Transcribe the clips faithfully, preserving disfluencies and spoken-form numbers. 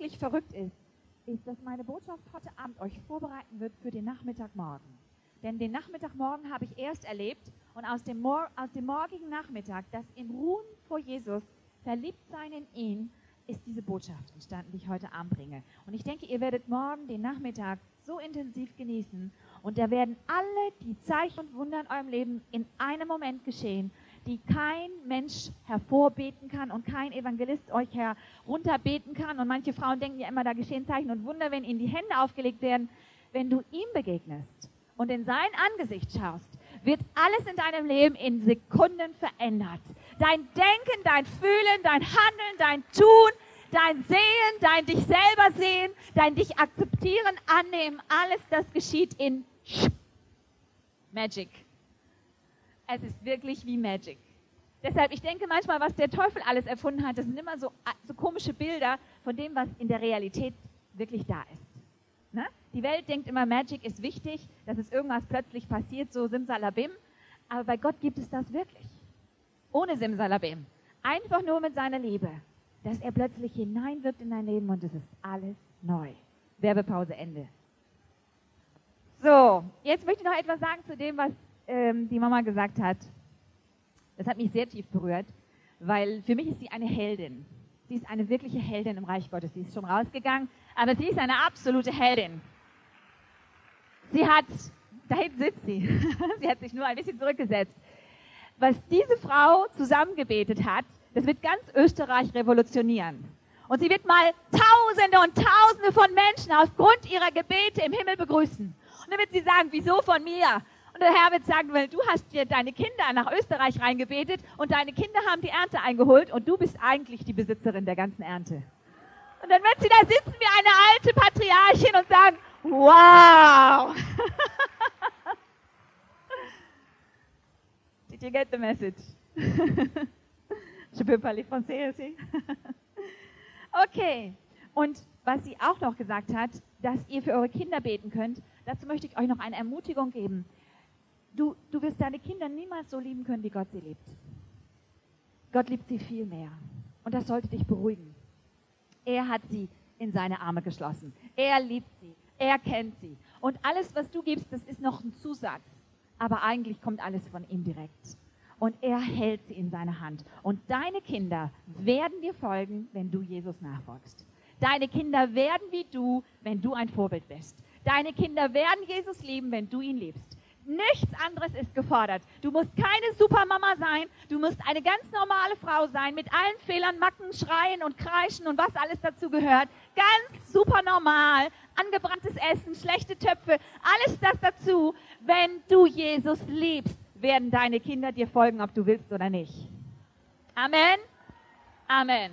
wirklich verrückt ist, ist, dass meine Botschaft heute Abend euch vorbereiten wird für den Nachmittagmorgen. Denn den Nachmittagmorgen habe ich erst erlebt und aus dem, Mor- aus dem morgigen Nachmittag, das im Ruhen vor Jesus, verliebt sein in ihn, ist diese Botschaft entstanden, die ich heute Abend bringe. Und ich denke, ihr werdet morgen den Nachmittag so intensiv genießen und da werden alle die Zeichen und Wunder in eurem Leben in einem Moment geschehen, die kein Mensch hervorbeten kann und kein Evangelist euch herunterbeten kann. Und manche Frauen denken ja immer, da geschehen Zeichen und Wunder, wenn ihnen die Hände aufgelegt werden. Wenn du ihm begegnest und in sein Angesicht schaust, wird alles in deinem Leben in Sekunden verändert. Dein Denken, dein Fühlen, dein Handeln, dein Tun, dein Sehen, dein dich selber sehen, dein dich akzeptieren, annehmen, alles das geschieht in Magic. Es ist wirklich wie Magic. Deshalb, ich denke manchmal, was der Teufel alles erfunden hat, das sind immer so, so komische Bilder von dem, was in der Realität wirklich da ist. Ne? Die Welt denkt immer, Magic ist wichtig, dass es irgendwas plötzlich passiert, so Simsalabim. Aber bei Gott gibt es das wirklich. Ohne Simsalabim. Einfach nur mit seiner Liebe. Dass er plötzlich hineinwirkt in dein Leben und es ist alles neu. Werbepause, Ende. So, jetzt möchte ich noch etwas sagen zu dem, was ähm, die Mama gesagt hat. Das hat mich sehr tief berührt, weil für mich ist sie eine Heldin. Sie ist eine wirkliche Heldin im Reich Gottes. Sie ist schon rausgegangen, aber sie ist eine absolute Heldin. Sie hat, da hinten sitzt sie, sie hat sich nur ein bisschen zurückgesetzt. Was diese Frau zusammengebetet hat, das wird ganz Österreich revolutionieren. Und sie wird mal Tausende und Tausende von Menschen aufgrund ihrer Gebete im Himmel begrüßen. Und dann wird sie sagen, wieso von mir? Und der Herr wird sagen, weil du hast dir deine Kinder nach Österreich reingebetet und deine Kinder haben die Ernte eingeholt und du bist eigentlich die Besitzerin der ganzen Ernte. Und dann wird sie da sitzen wie eine alte Patriarchin und sagen, wow! Did you get the message? Je peux parler français aussi. Okay, und was sie auch noch gesagt hat, dass ihr für eure Kinder beten könnt, dazu möchte ich euch noch eine Ermutigung geben. Du, du wirst deine Kinder niemals so lieben können, wie Gott sie liebt. Gott liebt sie viel mehr. Und das sollte dich beruhigen. Er hat sie in seine Arme geschlossen. Er liebt sie. Er kennt sie. Und alles, was du gibst, das ist noch ein Zusatz. Aber eigentlich kommt alles von ihm direkt. Und er hält sie in seine Hand. Und deine Kinder werden dir folgen, wenn du Jesus nachfolgst. Deine Kinder werden wie du, wenn du ein Vorbild bist. Deine Kinder werden Jesus lieben, wenn du ihn liebst. Nichts anderes ist gefordert. Du musst keine Supermama sein, du musst eine ganz normale Frau sein, mit allen Fehlern, Macken, Schreien und Kreischen und was alles dazu gehört. Ganz super normal, angebranntes Essen, schlechte Töpfe, alles das dazu. Wenn du Jesus liebst, werden deine Kinder dir folgen, ob du willst oder nicht. Amen. Amen.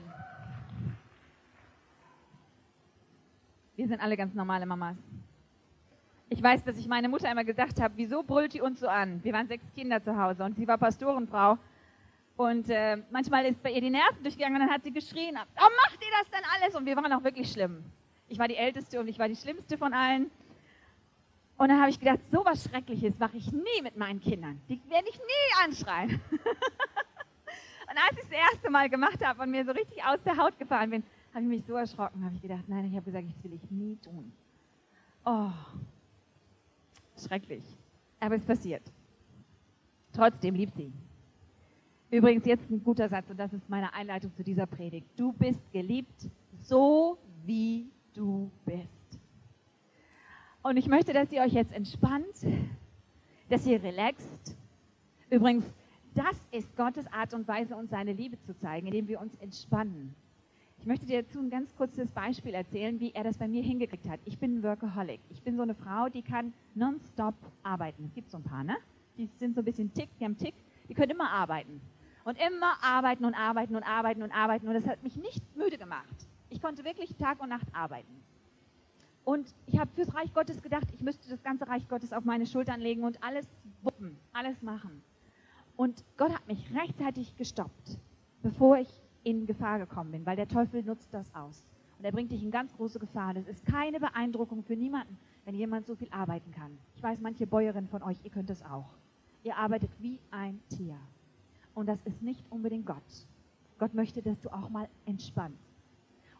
Wir sind alle ganz normale Mamas. Ich weiß, dass ich meine Mutter immer gesagt habe, wieso brüllt die uns so an? Wir waren sechs Kinder zu Hause und sie war Pastorenfrau. Und äh, manchmal ist bei ihr die Nerven durchgegangen und dann hat sie geschrien, warum macht ihr das denn alles? Und wir waren auch wirklich schlimm. Ich war die Älteste und ich war die Schlimmste von allen. Und dann habe ich gedacht, so was Schreckliches mache ich nie mit meinen Kindern. Die werde ich nie anschreien. Und als ich das erste Mal gemacht habe und mir so richtig aus der Haut gefahren bin, habe ich mich so erschrocken, habe ich gedacht, nein, ich habe gesagt, das will ich nie tun. Oh, schrecklich. Aber es passiert. Trotzdem liebt sie. Übrigens jetzt ein guter Satz und das ist meine Einleitung zu dieser Predigt. Du bist geliebt, so wie du bist. Und ich möchte, dass ihr euch jetzt entspannt, dass ihr relaxt. Übrigens, das ist Gottes Art und Weise, uns seine Liebe zu zeigen, indem wir uns entspannen. Ich möchte dir dazu ein ganz kurzes Beispiel erzählen, wie er das bei mir hingekriegt hat. Ich bin ein Workaholic. Ich bin so eine Frau, die kann nonstop arbeiten. Es gibt so ein paar, ne? Die sind so ein bisschen tick, die haben Tick. Die können immer arbeiten. Und immer arbeiten und arbeiten und arbeiten und arbeiten. Und das hat mich nicht müde gemacht. Ich konnte wirklich Tag und Nacht arbeiten. Und ich habe fürs Reich Gottes gedacht, ich müsste das ganze Reich Gottes auf meine Schultern legen und alles wuppen, alles machen. Und Gott hat mich rechtzeitig gestoppt, bevor ich in Gefahr gekommen bin, weil der Teufel nutzt das aus. Und er bringt dich in ganz große Gefahr. Das ist keine Beeindruckung für niemanden, wenn jemand so viel arbeiten kann. Ich weiß, manche Bäuerinnen von euch, ihr könnt es auch. Ihr arbeitet wie ein Tier. Und das ist nicht unbedingt Gott. Gott möchte, dass du auch mal entspannst.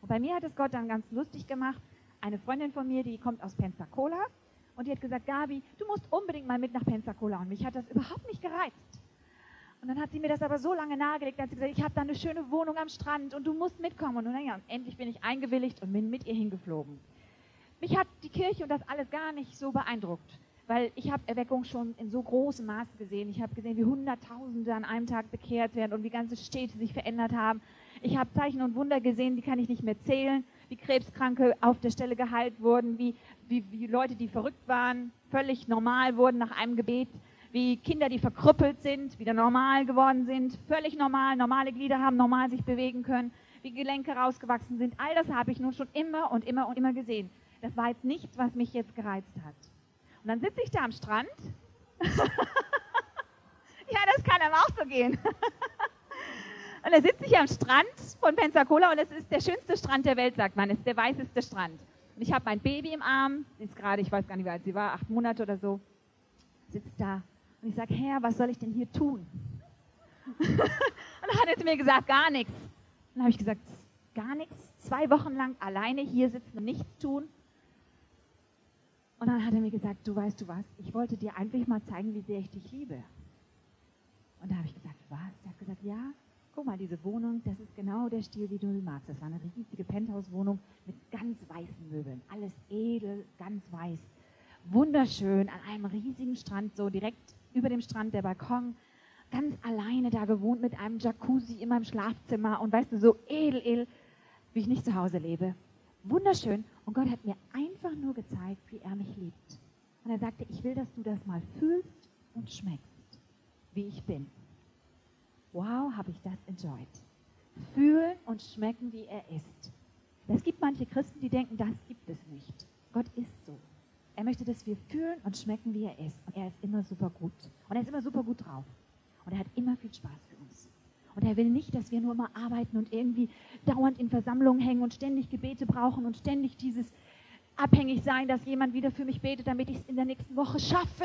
Und bei mir hat es Gott dann ganz lustig gemacht. Eine Freundin von mir, die kommt aus Pensacola und die hat gesagt, Gabi, du musst unbedingt mal mit nach Pensacola. Und mich hat das überhaupt nicht gereizt. Und dann hat sie mir das aber so lange nahegelegt, dass sie gesagt hat, ich habe da eine schöne Wohnung am Strand und du musst mitkommen. Und, naja, und endlich bin ich eingewilligt und bin mit ihr hingeflogen. Mich hat die Kirche und das alles gar nicht so beeindruckt, weil ich habe Erweckung schon in so großem Maße gesehen. Ich habe gesehen, wie Hunderttausende an einem Tag bekehrt werden und wie ganze Städte sich verändert haben. Ich habe Zeichen und Wunder gesehen, die kann ich nicht mehr zählen, wie Krebskranke auf der Stelle geheilt wurden, wie, wie, wie Leute, die verrückt waren, völlig normal wurden nach einem Gebet, wie Kinder, die verkrüppelt sind, wieder normal geworden sind, völlig normal, normale Glieder haben, normal sich bewegen können, wie Gelenke rausgewachsen sind. All das habe ich nun schon immer und immer und immer gesehen. Das war jetzt nichts, was mich jetzt gereizt hat. Und dann sitze ich da am Strand. Ja, das kann einem auch so gehen. Und da sitze ich am Strand von Pensacola und es ist der schönste Strand der Welt, sagt man. Es ist der weißeste Strand. Und ich habe mein Baby im Arm. Sie ist gerade, ich weiß gar nicht, wie alt sie war, acht Monate oder so. Sitzt da. Und ich sage, Herr, was soll ich denn hier tun? Und dann hat er zu mir gesagt, gar nichts. Und dann habe ich gesagt, gar nichts? Zwei Wochen lang alleine hier sitzen und nichts tun? Und dann hat er mir gesagt, du weißt du was, ich wollte dir einfach mal zeigen, wie sehr ich dich liebe. Und da habe ich gesagt, was? Er hat gesagt, ja, guck mal, diese Wohnung, das ist genau der Stil, wie du sie magst. Das war eine riesige Penthouse-Wohnung mit ganz weißen Möbeln. Alles edel, ganz weiß. Wunderschön, an einem riesigen Strand, so direkt über dem Strand der Balkon. Ganz alleine da gewohnt mit einem Jacuzzi in meinem Schlafzimmer. Und weißt du, so edel, edel, wie ich nicht zu Hause lebe. Wunderschön. Und Gott hat mir einfach nur gezeigt, wie er mich liebt. Und er sagte, ich will, dass du das mal fühlst und schmeckst, wie ich bin. Wow, habe ich das enjoyed. Fühlen und schmecken, wie er ist. Es gibt manche Christen, die denken, das gibt es nicht. Gott ist so. Er möchte, dass wir fühlen und schmecken, wie er ist. Und er ist immer super gut. Und er ist immer super gut drauf. Und er hat immer viel Spaß für uns. Und er will nicht, dass wir nur mal arbeiten und irgendwie dauernd in Versammlungen hängen und ständig Gebete brauchen und ständig dieses abhängig sein, dass jemand wieder für mich betet, damit ich es in der nächsten Woche schaffe.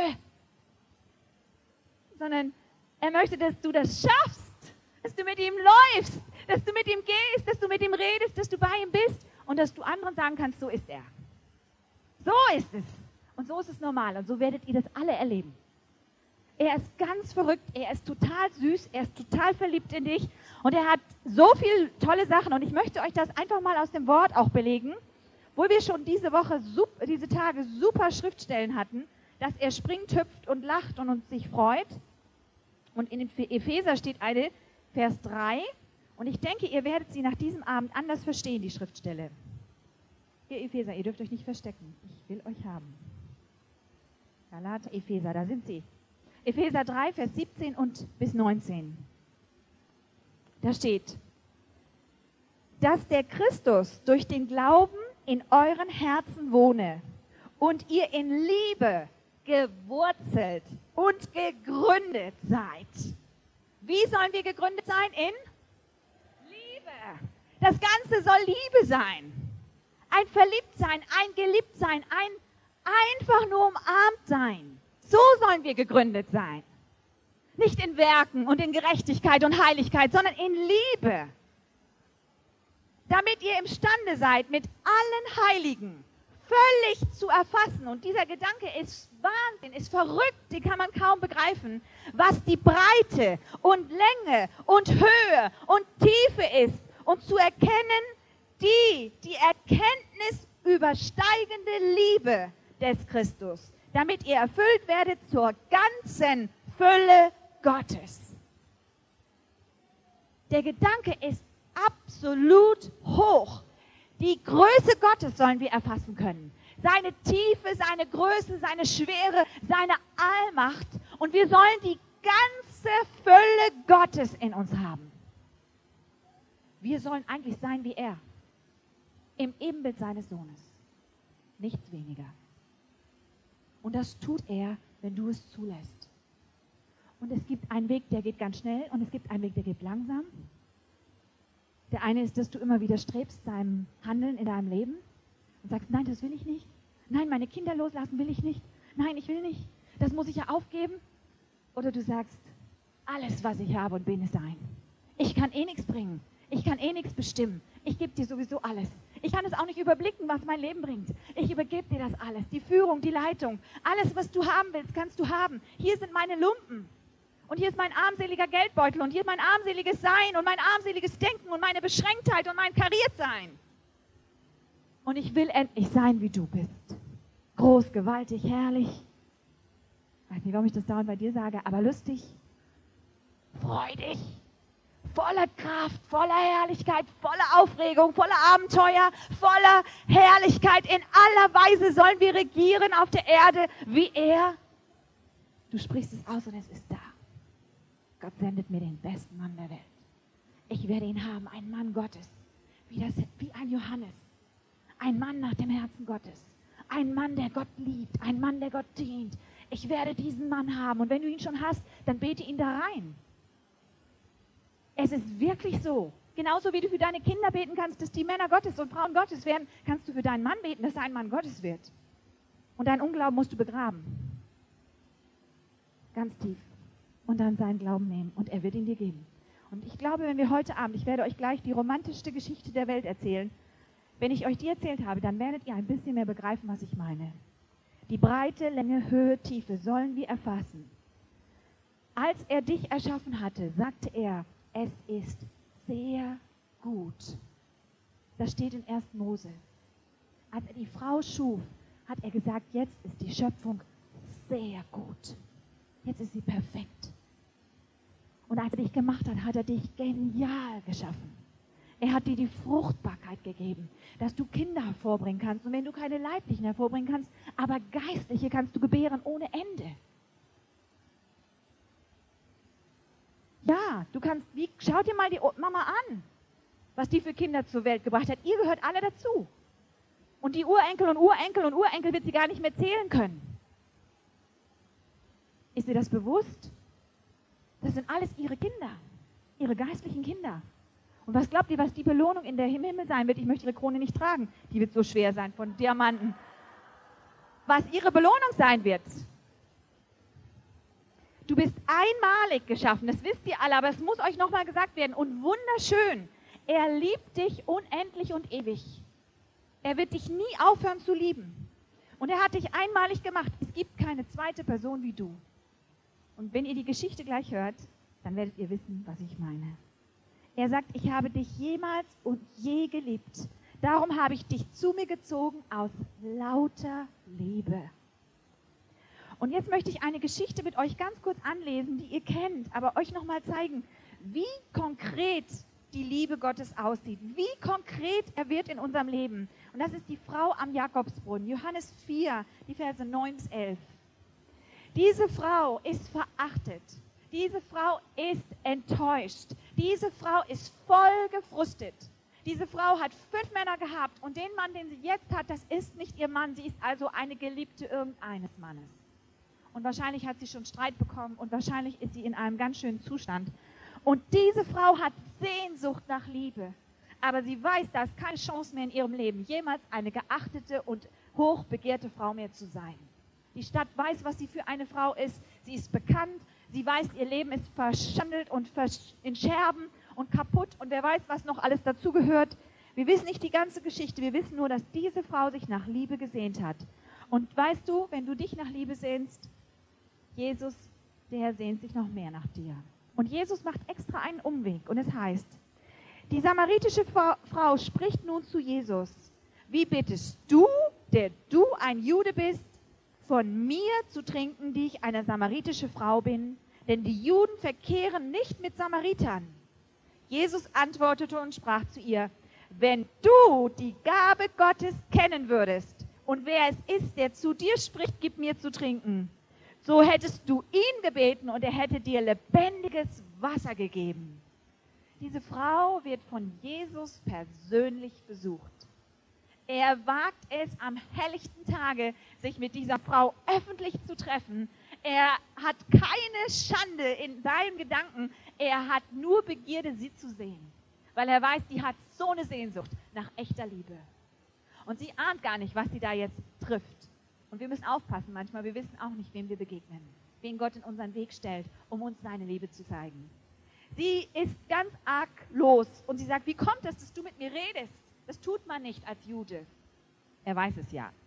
Sondern er möchte, dass du das schaffst, dass du mit ihm läufst, dass du mit ihm gehst, dass du mit ihm redest, dass du bei ihm bist und dass du anderen sagen kannst, so ist er. So ist es. Und so ist es normal. Und so werdet ihr das alle erleben. Er ist ganz verrückt, er ist total süß, er ist total verliebt in dich und er hat so viele tolle Sachen. Und ich möchte euch das einfach mal aus dem Wort auch belegen, wo wir schon diese Woche, diese Tage super Schriftstellen hatten, dass er springt, hüpft und lacht und uns sich freut. Und in Epheser steht eine, Vers drei. Und ich denke, ihr werdet sie nach diesem Abend anders verstehen, die Schriftstelle. Ihr Epheser, ihr dürft euch nicht verstecken. Ich will euch haben. Galater, Epheser, da sind sie. Epheser drei, Vers siebzehn und bis neunzehn. Da steht, dass der Christus durch den Glauben in euren Herzen wohne und ihr in Liebe gewurzelt und gegründet seid. Wie sollen wir gegründet sein? In Liebe. Das Ganze soll Liebe sein. Ein Verliebtsein, ein Geliebtsein, ein einfach nur umarmt sein. So sollen wir gegründet sein. Nicht in Werken und in Gerechtigkeit und Heiligkeit, sondern in Liebe. Damit ihr imstande seid, mit allen Heiligen völlig zu erfassen. Und dieser Gedanke ist Wahnsinn, ist verrückt, den kann man kaum begreifen, was die Breite und Länge und Höhe und Tiefe ist. Und zu erkennen, die, die Erkenntnis übersteigende Liebe des Christus, damit ihr erfüllt werdet zur ganzen Fülle Gottes. Der Gedanke ist absolut hoch. Die Größe Gottes sollen wir erfassen können. Seine Tiefe, seine Größe, seine Schwere, seine Allmacht. Und wir sollen die ganze Fülle Gottes in uns haben. Wir sollen eigentlich sein wie er. Im Ebenbild seines Sohnes. Nichts weniger. Und das tut er, wenn du es zulässt. Und es gibt einen Weg, der geht ganz schnell und es gibt einen Weg, der geht langsam. Der eine ist, dass du immer wieder strebst seinem Handeln in deinem Leben und sagst, nein, das will ich nicht. Nein, meine Kinder loslassen will ich nicht. Nein, ich will nicht. Das muss ich ja aufgeben. Oder du sagst, alles, was ich habe und bin, ist dein. Ich kann eh nichts bringen. Ich kann eh nichts bestimmen. Ich gebe dir sowieso alles. Ich kann es auch nicht überblicken, was mein Leben bringt. Ich übergebe dir das alles. Die Führung, die Leitung, alles, was du haben willst, kannst du haben. Hier sind meine Lumpen. Und hier ist mein armseliger Geldbeutel. Und hier ist mein armseliges Sein und mein armseliges Denken und meine Beschränktheit und mein Kariertsein. Und ich will endlich sein, wie du bist. Groß, gewaltig, herrlich. Ich weiß nicht, warum ich das dauernd bei dir sage, aber lustig, freudig, voller Kraft, voller Herrlichkeit, voller Aufregung, voller Abenteuer, voller Herrlichkeit. In aller Weise sollen wir regieren auf der Erde wie er. Du sprichst es aus und es ist da. Gott sendet mir den besten Mann der Welt. Ich werde ihn haben, einen Mann Gottes, wie, das, wie ein Johannes. Ein Mann nach dem Herzen Gottes. Ein Mann, der Gott liebt. Ein Mann, der Gott dient. Ich werde diesen Mann haben. Und wenn du ihn schon hast, dann bete ihn da rein. Es ist wirklich so. Genauso wie du für deine Kinder beten kannst, dass die Männer Gottes und Frauen Gottes werden, kannst du für deinen Mann beten, dass er ein Mann Gottes wird. Und deinen Unglauben musst du begraben. Ganz tief. Und dann seinen Glauben nehmen. Und er wird ihn dir geben. Und ich glaube, wenn wir heute Abend, ich werde euch gleich die romantischste Geschichte der Welt erzählen, wenn ich euch die erzählt habe, dann werdet ihr ein bisschen mehr begreifen, was ich meine. Die Breite, Länge, Höhe, Tiefe sollen wir erfassen. Als er dich erschaffen hatte, sagte er, es ist sehr gut. Das steht in ersten Mose. Als er die Frau schuf, hat er gesagt, jetzt ist die Schöpfung sehr gut. Jetzt ist sie perfekt. Und als er dich gemacht hat, hat er dich genial geschaffen. Er hat dir die Fruchtbarkeit gegeben, dass du Kinder hervorbringen kannst. Und wenn du keine leiblichen hervorbringen kannst, aber geistliche kannst du gebären ohne Ende. Ja, du kannst, wie, schau dir mal die Mama an, was die für Kinder zur Welt gebracht hat. Ihr gehört alle dazu. Und die Urenkel und Urenkel und Urenkel wird sie gar nicht mehr zählen können. Ist dir das bewusst? Das sind alles ihre Kinder, ihre geistlichen Kinder. Und was glaubt ihr, was die Belohnung in der Himmel sein wird? Ich möchte ihre Krone nicht tragen. Die wird so schwer sein von Diamanten. Was ihre Belohnung sein wird. Du bist einmalig geschaffen, das wisst ihr alle, aber es muss euch nochmal gesagt werden. Und wunderschön, er liebt dich unendlich und ewig. Er wird dich nie aufhören zu lieben. Und er hat dich einmalig gemacht. Es gibt keine zweite Person wie du. Und wenn ihr die Geschichte gleich hört, dann werdet ihr wissen, was ich meine. Er sagt, ich habe dich jemals und je geliebt. Darum habe ich dich zu mir gezogen aus lauter Liebe. Und jetzt möchte ich eine Geschichte mit euch ganz kurz anlesen, die ihr kennt, aber euch nochmal zeigen, wie konkret die Liebe Gottes aussieht, wie konkret er wird in unserem Leben. Und das ist die Frau am Jakobsbrunnen, Johannes vier, die Verse neun bis elf. Diese Frau ist verachtet. Diese Frau ist enttäuscht. Diese Frau ist voll gefrustet. Diese Frau hat fünf Männer gehabt und den Mann, den sie jetzt hat, das ist nicht ihr Mann. Sie ist also eine Geliebte irgendeines Mannes. Und wahrscheinlich hat sie schon Streit bekommen und wahrscheinlich ist sie in einem ganz schönen Zustand. Und diese Frau hat Sehnsucht nach Liebe. Aber sie weiß, da ist keine Chance mehr in ihrem Leben, jemals eine geachtete und hochbegehrte Frau mehr zu sein. Die Stadt weiß, was sie für eine Frau ist. Sie ist bekannt. Sie weiß, ihr Leben ist verschandelt und in Scherben und kaputt. Und wer weiß, was noch alles dazugehört. Wir wissen nicht die ganze Geschichte. Wir wissen nur, dass diese Frau sich nach Liebe gesehnt hat. Und weißt du, wenn du dich nach Liebe sehnst, Jesus, der sehnt sich noch mehr nach dir. Und Jesus macht extra einen Umweg. Und es heißt, die samaritische Frau spricht nun zu Jesus. Wie bittest du, der du ein Jude bist, von mir zu trinken, die ich eine samaritische Frau bin? Denn die Juden verkehren nicht mit Samaritern. Jesus antwortete und sprach zu ihr, wenn du die Gabe Gottes kennen würdest und wer es ist, der zu dir spricht, gib mir zu trinken, so hättest du ihn gebeten und er hätte dir lebendiges Wasser gegeben. Diese Frau wird von Jesus persönlich besucht. Er wagt es am helllichten Tage, sich mit dieser Frau öffentlich zu treffen. Er hat keine Schande in seinen Gedanken. Er hat nur Begierde, sie zu sehen. Weil er weiß, die hat so eine Sehnsucht nach echter Liebe. Und sie ahnt gar nicht, was sie da jetzt trifft. Und wir müssen aufpassen manchmal. Wir wissen auch nicht, wem wir begegnen. Wen Gott in unseren Weg stellt, um uns seine Liebe zu zeigen. Sie ist ganz arg los und sie sagt, wie kommt es, dass du mit mir redest? Das tut man nicht als Jude. Er weiß es ja.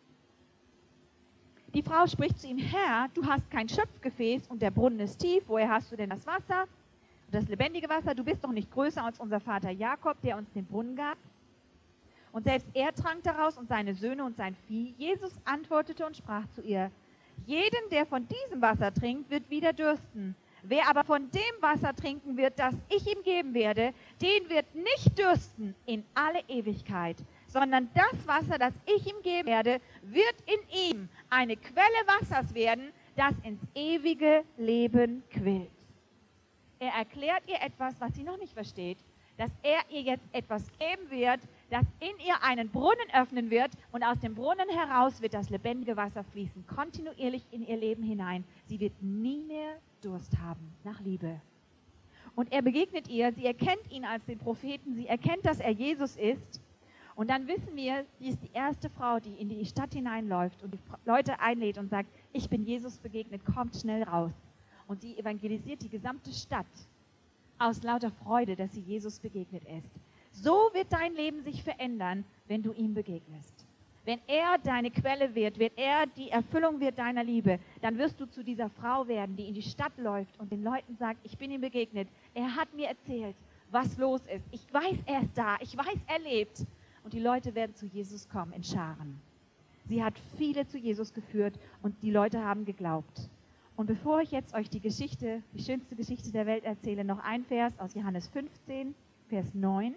Die Frau spricht zu ihm, Herr, du hast kein Schöpfgefäß und der Brunnen ist tief. Woher hast du denn das Wasser, das lebendige Wasser? Du bist doch nicht größer als unser Vater Jakob, der uns den Brunnen gab. Und selbst er trank daraus und seine Söhne und sein Vieh. Jesus antwortete und sprach zu ihr, jeden, der von diesem Wasser trinkt, wird wieder dürsten. Wer aber von dem Wasser trinken wird, das ich ihm geben werde, den wird nicht dürsten in alle Ewigkeit, sondern das Wasser, das ich ihm geben werde, wird in ihm eine Quelle Wassers werden, das ins ewige Leben quillt. Er erklärt ihr etwas, was sie noch nicht versteht, dass er ihr jetzt etwas geben wird, das in ihr einen Brunnen öffnen wird und aus dem Brunnen heraus wird das lebendige Wasser fließen, kontinuierlich in ihr Leben hinein. Sie wird nie mehr Durst haben nach Liebe. Und er begegnet ihr, sie erkennt ihn als den Propheten, sie erkennt, dass er Jesus ist. Und dann wissen wir, sie ist die erste Frau, die in die Stadt hineinläuft und die Leute einlädt und sagt, ich bin Jesus begegnet, kommt schnell raus. Und sie evangelisiert die gesamte Stadt aus lauter Freude, dass sie Jesus begegnet ist. So wird dein Leben sich verändern, wenn du ihm begegnest. Wenn er deine Quelle wird, wenn er die Erfüllung wird deiner Liebe, dann wirst du zu dieser Frau werden, die in die Stadt läuft und den Leuten sagt, ich bin ihm begegnet. Er hat mir erzählt, was los ist. Ich weiß, er ist da. Ich weiß, er lebt. Und die Leute werden zu Jesus kommen in Scharen. Sie hat viele zu Jesus geführt und die Leute haben geglaubt. Und bevor ich jetzt euch die Geschichte, die schönste Geschichte der Welt erzähle, noch ein Vers aus Johannes fünfzehn, Vers neun.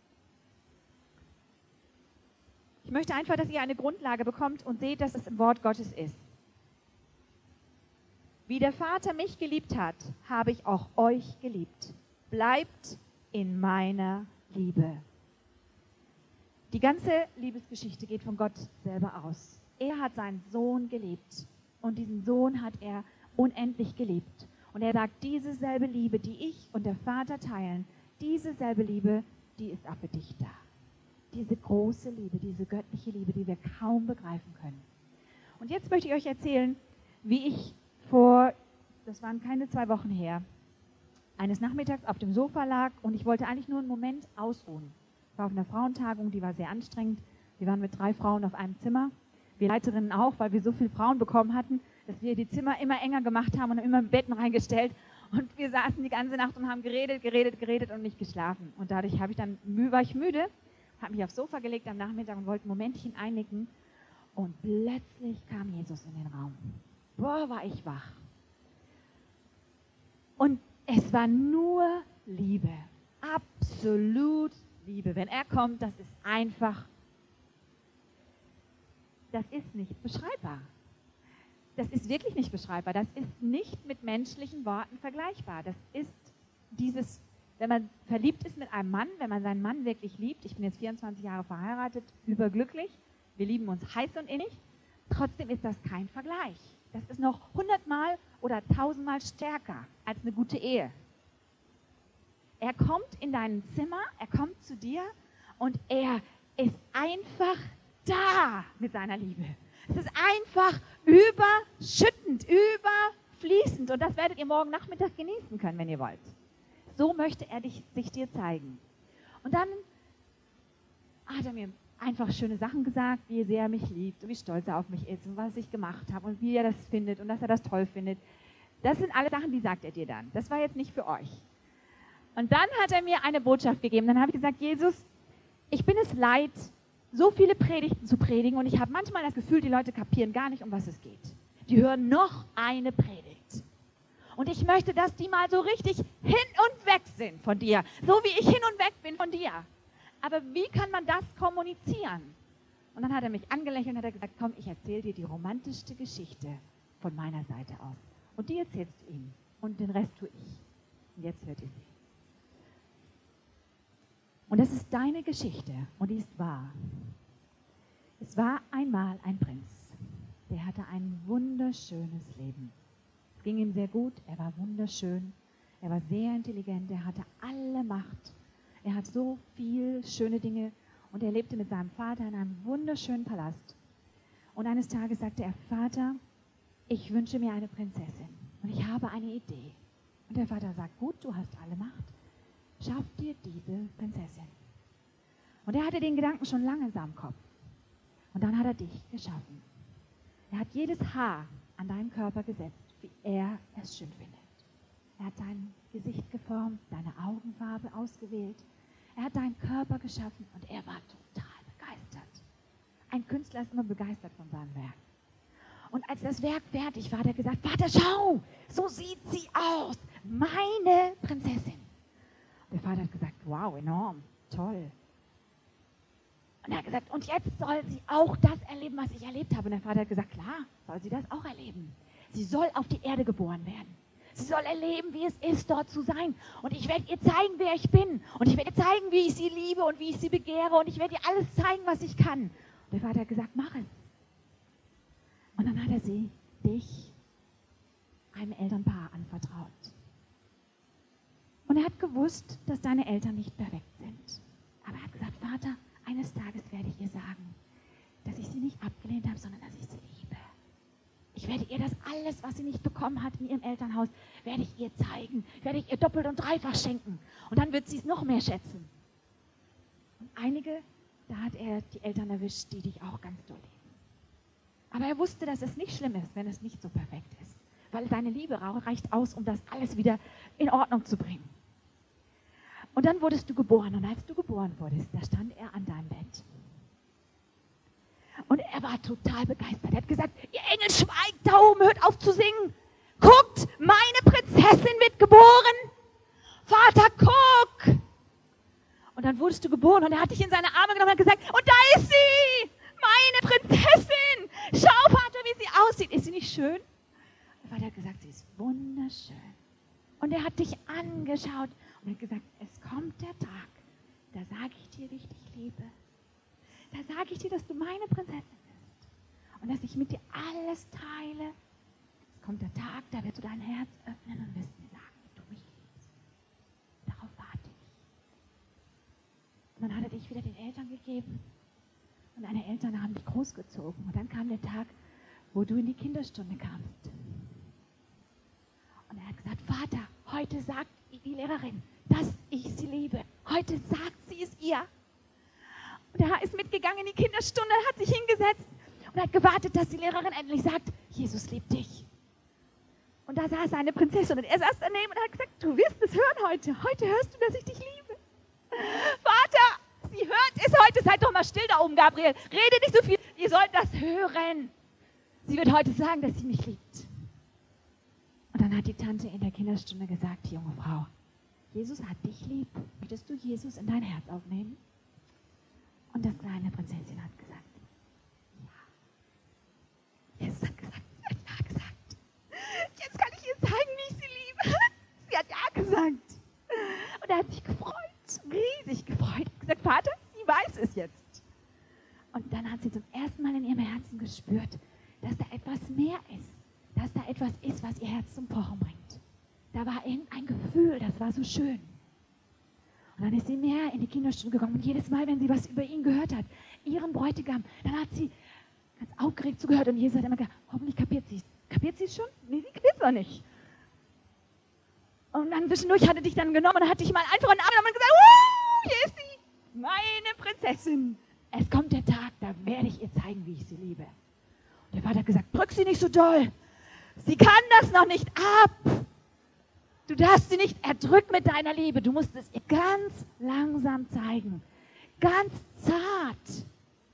Ich möchte einfach, dass ihr eine Grundlage bekommt und seht, dass es im Wort Gottes ist. Wie der Vater mich geliebt hat, habe ich auch euch geliebt. Bleibt in meiner Liebe. Die ganze Liebesgeschichte geht von Gott selber aus. Er hat seinen Sohn geliebt und diesen Sohn hat er unendlich geliebt. Und er sagt, diese selbe Liebe, die ich und der Vater teilen, diese selbe Liebe, die ist auch für dich da. Diese große Liebe, diese göttliche Liebe, die wir kaum begreifen können. Und jetzt möchte ich euch erzählen, wie ich vor, das waren keine zwei Wochen her, eines Nachmittags auf dem Sofa lag und ich wollte eigentlich nur einen Moment ausruhen. Ich war auf einer Frauentagung, die war sehr anstrengend. Wir waren mit drei Frauen auf einem Zimmer. Wir Leiterinnen auch, weil wir so viele Frauen bekommen hatten, dass wir die Zimmer immer enger gemacht haben und immer Betten reingestellt. Und wir saßen die ganze Nacht und haben geredet, geredet, geredet und nicht geschlafen. Und dadurch habe ich dann, war ich müde, habe mich aufs Sofa gelegt am Nachmittag und wollte ein Momentchen einnicken. Und plötzlich kam Jesus in den Raum. Boah, war ich wach. Und es war nur Liebe. Absolut Liebe. Wenn er kommt, das ist einfach, das ist nicht beschreibbar. Das ist wirklich nicht beschreibbar. Das ist nicht mit menschlichen Worten vergleichbar. Das ist dieses, wenn man verliebt ist mit einem Mann, wenn man seinen Mann wirklich liebt, ich bin jetzt vierundzwanzig Jahre verheiratet, überglücklich, wir lieben uns heiß und innig, trotzdem ist das kein Vergleich. Das ist noch hundertmal oder tausendmal stärker als eine gute Ehe. Er kommt in dein Zimmer, er kommt zu dir und er ist einfach da mit seiner Liebe. Es ist einfach überschüttend, überfließend und das werdet ihr morgen Nachmittag genießen können, wenn ihr wollt. So möchte er dich, sich dir zeigen. Und dann hat er mir einfach schöne Sachen gesagt, wie sehr er mich liebt und wie stolz er auf mich ist und was ich gemacht habe und wie er das findet und dass er das toll findet. Das sind alle Sachen, die sagt er dir dann. Das war jetzt nicht für euch. Und dann hat er mir eine Botschaft gegeben. Dann habe ich gesagt, Jesus, ich bin es leid, so viele Predigten zu predigen und ich habe manchmal das Gefühl, die Leute kapieren gar nicht, um was es geht. Die hören noch eine Predigt. Und ich möchte, dass die mal so richtig hin und weg sind von dir, so wie ich hin und weg bin von dir. Aber wie kann man das kommunizieren? Und dann hat er mich angelächelt und hat gesagt, komm, ich erzähle dir die romantischste Geschichte von meiner Seite aus. Und die erzählst du ihm und den Rest tue ich. Und jetzt hört ihr sie. Und das ist deine Geschichte und die ist wahr. Es war einmal ein Prinz, der hatte ein wunderschönes Leben. Es ging ihm sehr gut, er war wunderschön, er war sehr intelligent, er hatte alle Macht. Er hat so viel schöne Dinge und er lebte mit seinem Vater in einem wunderschönen Palast. Und eines Tages sagte er, Vater, ich wünsche mir eine Prinzessin und ich habe eine Idee. Und Und der Vater sagt, gut, du hast alle Macht, schaff dir diese Prinzessin. Und er hatte den Gedanken schon lange in seinem Kopf. Und dann hat er dich geschaffen. Er hat jedes Haar an deinen Körper gesetzt, wie er es schön findet. Er hat dein Gesicht geformt, deine Augenfarbe ausgewählt. Er hat deinen Körper geschaffen und er war total begeistert. Ein Künstler ist immer begeistert von seinem Werk. Und als das Werk fertig war, hat er gesagt, Vater, schau, so sieht sie aus, meine Prinzessin. Der Vater hat gesagt, wow, enorm, toll. Und er hat gesagt, und jetzt soll sie auch das erleben, was ich erlebt habe. Und der Vater hat gesagt, klar, soll sie das auch erleben. Sie soll auf die Erde geboren werden. Sie soll erleben, wie es ist, dort zu sein. Und ich werde ihr zeigen, wer ich bin. Und ich werde ihr zeigen, wie ich sie liebe und wie ich sie begehre. Und ich werde ihr alles zeigen, was ich kann. Und der Vater hat gesagt, mach es. Und dann hat er sie, dich, einem Elternpaar anvertraut. Und er hat gewusst, dass deine Eltern nicht perfekt sind. Aber er hat gesagt, Vater, eines Tages werde ich ihr sagen, dass ich sie nicht abgelehnt habe, sondern dass ich sie liebe. Ich werde ihr das alles, was sie nicht bekommen hat in ihrem Elternhaus, werde ich ihr zeigen, werde ich ihr doppelt und dreifach schenken. Und dann wird sie es noch mehr schätzen. Und einige, da hat er die Eltern erwischt, die dich auch ganz doll lieben. Aber er wusste, dass es nicht schlimm ist, wenn es nicht so perfekt ist. Weil deine Liebe reicht aus, um das alles wieder in Ordnung zu bringen. Und dann wurdest du geboren. Und als du geboren wurdest, da stand er an deinem Bett. Und er war total begeistert. Er hat gesagt, ihr Engel, schweigt da oben, hört auf zu singen. Guckt, meine Prinzessin wird geboren. Vater, guck. Und dann wurdest du geboren und er hat dich in seine Arme genommen und hat gesagt, und da ist sie, meine Prinzessin. Schau, Vater, wie sie aussieht. Ist sie nicht schön? Der Vater hat gesagt, sie ist wunderschön. Und er hat dich angeschaut und hat gesagt, es kommt der Tag, da sage ich dir, wie ich dich liebe. Da sage ich dir, dass du meine Prinzessin bist. Und dass ich mit dir alles teile. Es kommt der Tag, da wirst du dein Herz öffnen und wirst mir sagen, wie du mich liebst. Darauf warte ich. Und dann hat er dich wieder den Eltern gegeben. Und deine Eltern haben dich großgezogen. Und dann kam der Tag, wo du in die Kinderstunde kamst. Und er hat gesagt, Vater, heute sagt die Lehrerin, dass ich sie liebe. Heute sagt sie es ihr. Und er ist mitgegangen in die Kinderstunde, hat sich hingesetzt und hat gewartet, dass die Lehrerin endlich sagt, Jesus liebt dich. Und da saß eine Prinzessin und er saß daneben und hat gesagt, du wirst es hören heute. Heute hörst du, dass ich dich liebe. Vater, sie hört es heute. Seid doch mal still da oben, Gabriel. Rede nicht so viel. Ihr sollt das hören. Sie wird heute sagen, dass sie mich liebt. Und dann hat die Tante in der Kinderstunde gesagt, junge Frau, Jesus hat dich lieb. Möchtest du Jesus in dein Herz aufnehmen? Und das kleine Prinzessin hat gesagt, ja. Jesus hat gesagt, sie hat ja gesagt. Jetzt kann ich ihr zeigen, wie ich sie liebe. Sie hat ja gesagt. Und er hat sich gefreut, riesig gefreut. Hat gesagt, Vater, sie weiß es jetzt. Und dann hat sie zum ersten Mal in ihrem Herzen gespürt, dass da etwas mehr ist. Dass da etwas ist, was ihr Herz zum Pochen bringt. Da war irgendein Gefühl, das war so schön. Und dann ist sie mehr in die Kinderstunde gegangen. Und jedes Mal, wenn sie was über ihn gehört hat, ihren Bräutigam, dann hat sie ganz aufgeregt zugehört. Und Jesus hat immer gesagt, hoffentlich kapiert sie es. Kapiert sie es schon? Nee, sie kapiert es noch nicht. Und dann zwischendurch hat er dich dann genommen und hat dich mal einfach in den Arm genommen und gesagt, uh, hier ist sie, meine Prinzessin. Es kommt der Tag, da werde ich ihr zeigen, wie ich sie liebe. Und der Vater hat gesagt, drück sie nicht so doll. Sie kann das noch nicht ab. Du darfst sie nicht erdrücken mit deiner Liebe. Du musst es ihr ganz langsam zeigen. Ganz zart.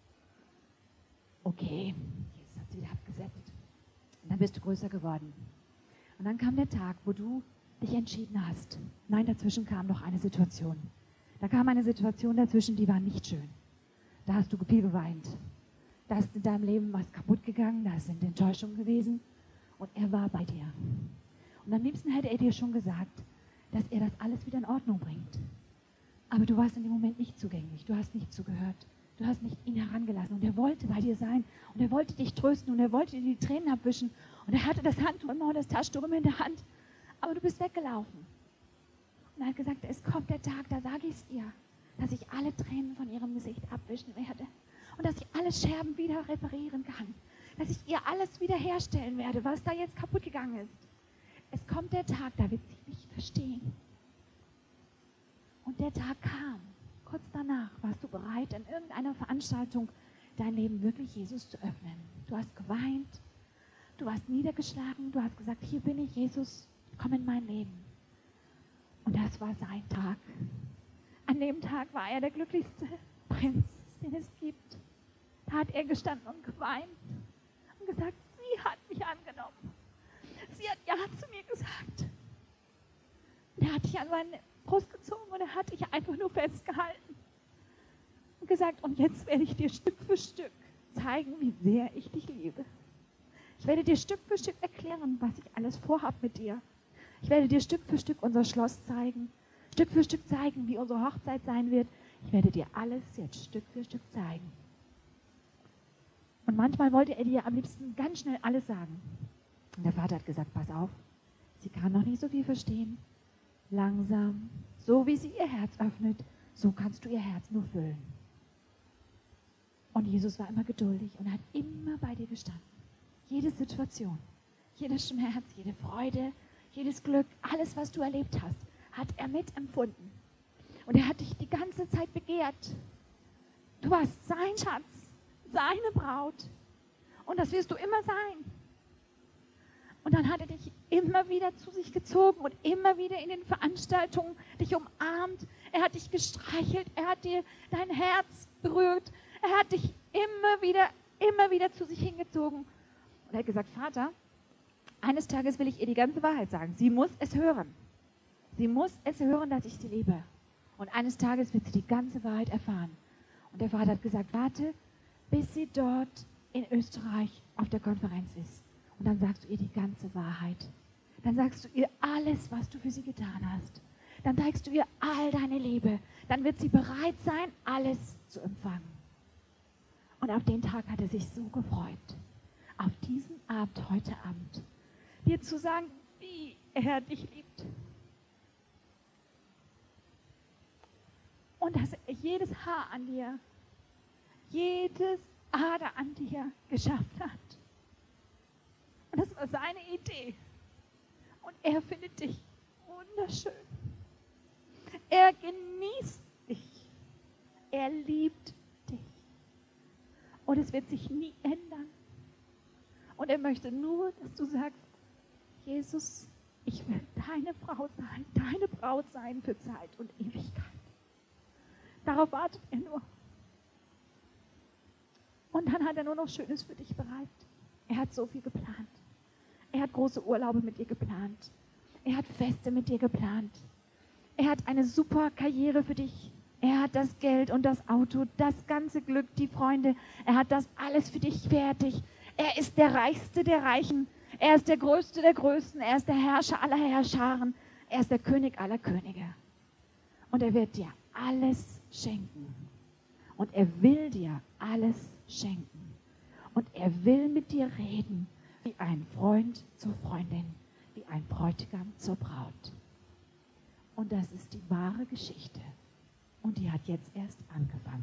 Okay, jetzt hat sie wieder abgesetzt. Und dann bist du größer geworden. Und dann kam der Tag, wo du dich entschieden hast. Nein, dazwischen kam noch eine Situation. Da kam eine Situation dazwischen, die war nicht schön. Da hast du viel geweint. Da ist in deinem Leben was kaputt gegangen, da sind Enttäuschungen gewesen. Und er war bei dir. Und am liebsten hätte er dir schon gesagt, dass er das alles wieder in Ordnung bringt. Aber du warst in dem Moment nicht zugänglich. Du hast nicht zugehört. Du hast nicht ihn herangelassen. Und er wollte bei dir sein. Und er wollte dich trösten. Und er wollte dir die Tränen abwischen. Und er hatte das Handtuch immer und das Taschentuch immer in der Hand. Aber du bist weggelaufen. Und er hat gesagt, es kommt der Tag, da sage ich es ihr, dass ich alle Tränen von ihrem Gesicht abwischen werde. Und dass ich alle Scherben wieder reparieren kann. Dass ich ihr alles wiederherstellen werde, was da jetzt kaputt gegangen ist. Es kommt der Tag, da wird sie nicht verstehen. Und der Tag kam. Kurz danach warst du bereit, in irgendeiner Veranstaltung dein Leben wirklich Jesus zu öffnen. Du hast geweint, du warst niedergeschlagen, du hast gesagt, hier bin ich, Jesus, komm in mein Leben. Und das war sein Tag. An dem Tag war er der glücklichste Prinz, den es gibt. Da hat er gestanden und geweint und gesagt, sie hat mich angenommen. Sie hat Ja zu mir gesagt. Und er hat dich an meine Brust gezogen und er hat dich einfach nur festgehalten. Und gesagt, und jetzt werde ich dir Stück für Stück zeigen, wie sehr ich dich liebe. Ich werde dir Stück für Stück erklären, was ich alles vorhabe mit dir. Ich werde dir Stück für Stück unser Schloss zeigen. Stück für Stück zeigen, wie unsere Hochzeit sein wird. Ich werde dir alles jetzt Stück für Stück zeigen. Und manchmal wollte er dir am liebsten ganz schnell alles sagen. Und der Vater hat gesagt, pass auf, sie kann noch nicht so viel verstehen. Langsam, so wie sie ihr Herz öffnet, so kannst du ihr Herz nur füllen. Und Jesus war immer geduldig und hat immer bei dir gestanden. Jede Situation, jedes Schmerz, jede Freude, jedes Glück, alles, was du erlebt hast, hat er mitempfunden. Und er hat dich die ganze Zeit begehrt. Du warst sein Schatz, seine Braut. Und das wirst du immer sein. Und dann hat er dich immer wieder zu sich gezogen und immer wieder in den Veranstaltungen dich umarmt. Er hat dich gestreichelt, er hat dir dein Herz berührt. Er hat dich immer wieder, immer wieder zu sich hingezogen. Und er hat gesagt, Vater, eines Tages will ich ihr die ganze Wahrheit sagen. Sie muss es hören. Sie muss es hören, dass ich sie liebe. Und eines Tages wird sie die ganze Wahrheit erfahren. Und der Vater hat gesagt, warte, bis sie dort in Österreich auf der Konferenz ist. Und dann sagst du ihr die ganze Wahrheit. Dann sagst du ihr alles, was du für sie getan hast. Dann zeigst du ihr all deine Liebe. Dann wird sie bereit sein, alles zu empfangen. Und auf den Tag hat er sich so gefreut. Auf diesen Abend, heute Abend, dir zu sagen, wie er dich liebt. Und dass er jedes Haar an dir, jedes Ader an dir geschafft hat. Und das war seine Idee. Und er findet dich wunderschön. Er genießt dich. Er liebt dich. Und es wird sich nie ändern. Und er möchte nur, dass du sagst, Jesus, ich will deine Frau sein, deine Braut sein für Zeit und Ewigkeit. Darauf wartet er nur. Und dann hat er nur noch Schönes für dich bereit. Er hat so viel geplant. Er hat große Urlaube mit dir geplant. Er hat Feste mit dir geplant. Er hat eine super Karriere für dich. Er hat das Geld und das Auto, das ganze Glück, die Freunde. Er hat das alles für dich fertig. Er ist der Reichste der Reichen. Er ist der Größte der Größten. Er ist der Herrscher aller Herrscharen. Er ist der König aller Könige. Und er wird dir alles schenken. Und er will dir alles schenken. Und er will mit dir reden, wie ein Freund zur Freundin, wie ein Bräutigam zur Braut. Und das ist die wahre Geschichte. Und die hat jetzt erst angefangen.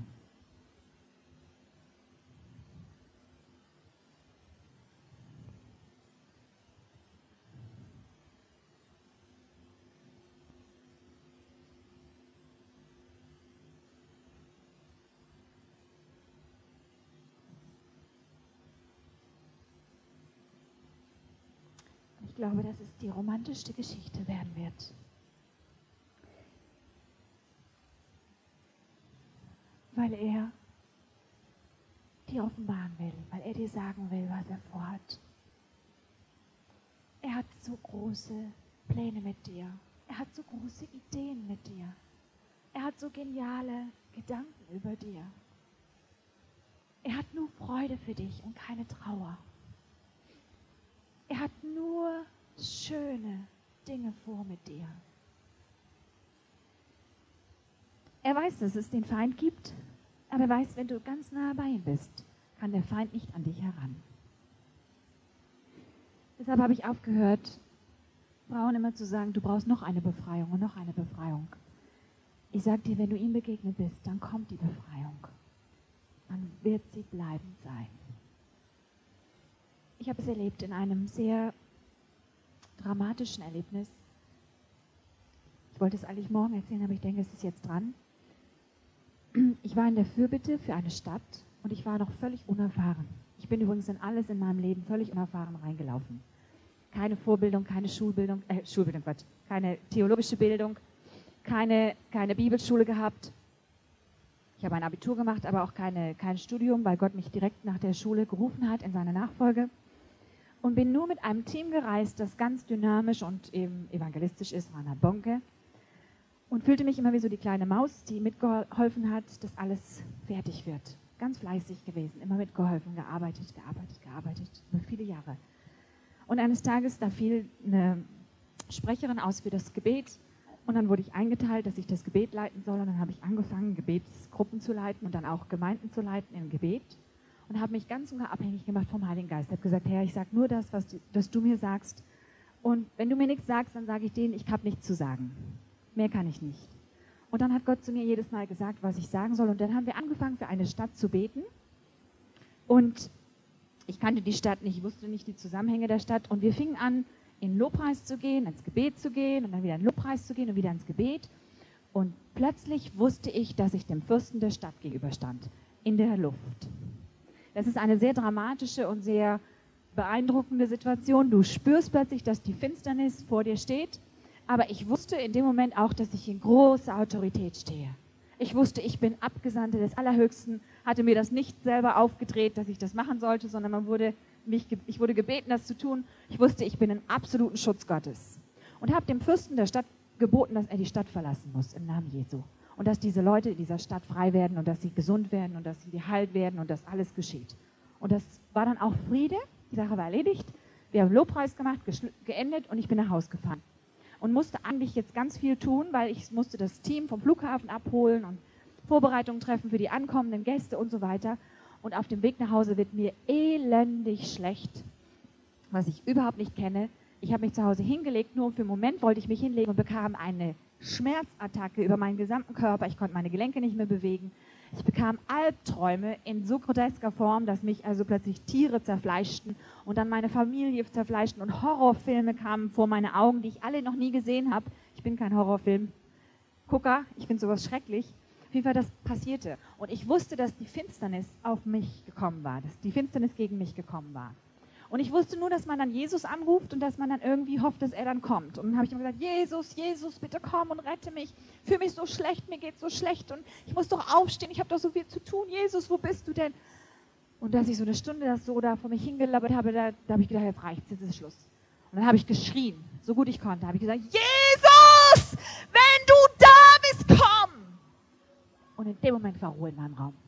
Ich glaube, dass es die romantischste Geschichte werden wird. Weil er dir offenbaren will, weil er dir sagen will, was er vorhat. Er hat so große Pläne mit dir. Er hat so große Ideen mit dir. Er hat so geniale Gedanken über dir. Er hat nur Freude für dich und keine Trauer. Er hat nur schöne Dinge vor mit dir. Er weiß, dass es den Feind gibt, aber er weiß, wenn du ganz nah bei ihm bist, kann der Feind nicht an dich heran. Deshalb habe ich aufgehört, Frauen immer zu sagen, du brauchst noch eine Befreiung und noch eine Befreiung. Ich sage dir, wenn du ihm begegnet bist, dann kommt die Befreiung. Dann wird sie bleibend sein. Ich habe es erlebt in einem sehr dramatischen Erlebnis. Ich wollte es eigentlich morgen erzählen, aber ich denke, es ist jetzt dran. Ich war in der Fürbitte für eine Stadt und ich war noch völlig unerfahren. Ich bin übrigens in alles in meinem Leben völlig unerfahren reingelaufen. Keine Vorbildung, keine Schulbildung, äh, Schulbildung, Quatsch, keine theologische Bildung, keine, keine Bibelschule gehabt. Ich habe ein Abitur gemacht, aber auch keine, kein Studium, weil Gott mich direkt nach der Schule gerufen hat in seine Nachfolge. Und bin nur mit einem Team gereist, das ganz dynamisch und eben evangelistisch ist, Reinhard Bonke. Und fühlte mich immer wie so die kleine Maus, die mitgeholfen hat, dass alles fertig wird. Ganz fleißig gewesen, immer mitgeholfen, gearbeitet, gearbeitet, gearbeitet, über viele Jahre. Und eines Tages, da fiel eine Sprecherin aus für das Gebet und dann wurde ich eingeteilt, dass ich das Gebet leiten soll und dann habe ich angefangen, Gebetsgruppen zu leiten und dann auch Gemeinden zu leiten im Gebet und habe mich ganz und gar abhängig gemacht vom Heiligen Geist. Ich habe gesagt, Herr, ich sage nur das, was du, das du mir sagst und wenn du mir nichts sagst, dann sage ich denen, ich habe nichts zu sagen. Mehr kann ich nicht. Und dann hat Gott zu mir jedes Mal gesagt, was ich sagen soll und dann haben wir angefangen, für eine Stadt zu beten und ich kannte die Stadt nicht, ich wusste nicht die Zusammenhänge der Stadt und wir fingen an, in Lobpreis zu gehen, ins Gebet zu gehen und dann wieder in Lobpreis zu gehen und wieder ins Gebet. Und plötzlich wusste ich, dass ich dem Fürsten der Stadt gegenüberstand, in der Luft. Das ist eine sehr dramatische und sehr beeindruckende Situation. Du spürst plötzlich, dass die Finsternis vor dir steht, aber ich wusste in dem Moment auch, dass ich in großer Autorität stehe. Ich wusste, ich bin Abgesandte des Allerhöchsten, hatte mir das nicht selber aufgedreht, dass ich das machen sollte, sondern man wurde mich, ich wurde gebeten, das zu tun. Ich wusste, ich bin im absoluten Schutz Gottes. Und habe dem Fürsten der Stadt geboten, dass er die Stadt verlassen muss, im Namen Jesu. Und dass diese Leute in dieser Stadt frei werden und dass sie gesund werden und dass sie geheilt werden und dass alles geschieht. Und das war dann auch Friede, die Sache war erledigt. Wir haben Lobpreis gemacht, geendet und ich bin nach Hause gefahren. Und musste eigentlich jetzt ganz viel tun, weil ich musste das Team vom Flughafen abholen und Vorbereitungen treffen für die ankommenden Gäste und so weiter. Und auf dem Weg nach Hause wird mir elendig schlecht, was ich überhaupt nicht kenne. Ich habe mich zu Hause hingelegt, nur für einen Moment wollte ich mich hinlegen und bekam eine Schmerzattacke über meinen gesamten Körper. Ich konnte meine Gelenke nicht mehr bewegen. Ich bekam Albträume in so grotesker Form, dass mich also plötzlich Tiere zerfleischten und dann meine Familie zerfleischten und Horrorfilme kamen vor meine Augen, die ich alle noch nie gesehen habe. Ich bin kein Horrorfilm-Gucker, ich finde sowas schrecklich. Auf jeden Fall, das passierte. Und ich wusste, dass die Finsternis auf mich gekommen war, dass die Finsternis gegen mich gekommen war. Und ich wusste nur, dass man dann Jesus anruft und dass man dann irgendwie hofft, dass er dann kommt. Und dann habe ich immer gesagt, Jesus, Jesus, bitte komm und rette mich. Ich fühle mich so schlecht, mir geht so schlecht und ich muss doch aufstehen, ich habe doch so viel zu tun. Jesus, wo bist du denn? Und dass ich so eine Stunde das so da vor mich hingelabbert habe, da, da habe ich gedacht, jetzt reicht's, jetzt ist Schluss. Und dann habe ich geschrien, so gut ich konnte, habe ich gesagt, Jesus, wenn du da bist, komm! Und in dem Moment war Ruhe in meinem Raum.